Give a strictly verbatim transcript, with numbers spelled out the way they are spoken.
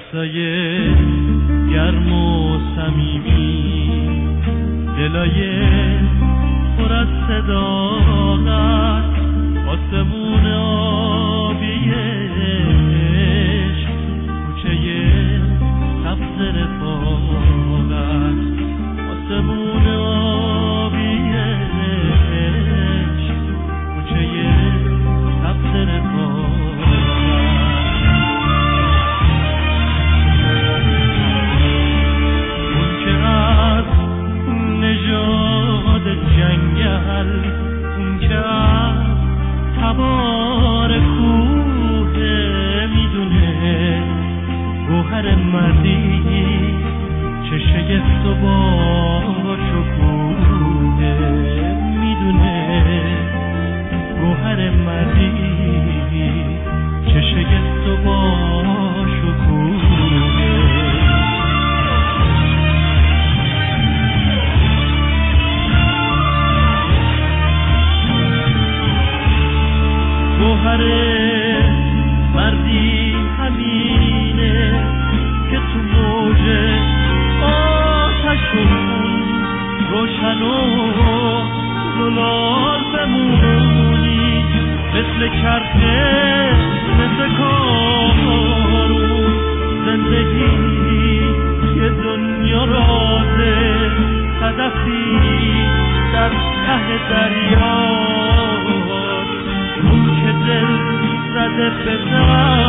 عکسای گرم و صمیمی، دلای پر از صداقت، آسمون آبی عشق، کوچه سبز رفاقت، آسمون آبی عشق، کوچه سبز رفاقت. نژاد جنگل، اون که از تبار کوه میدونه گوهر مردی چه شگفت و باشکوه، میدونه گوهر مردی چه شگفت و باشکوه. گوهر مردی همینه که تو موج آتش و خون روشن و زلال بمونی، مثل چرخه مثل کارون. زندگی یه دنیا رازه، هدفی در ته دریا، اون که دل زده به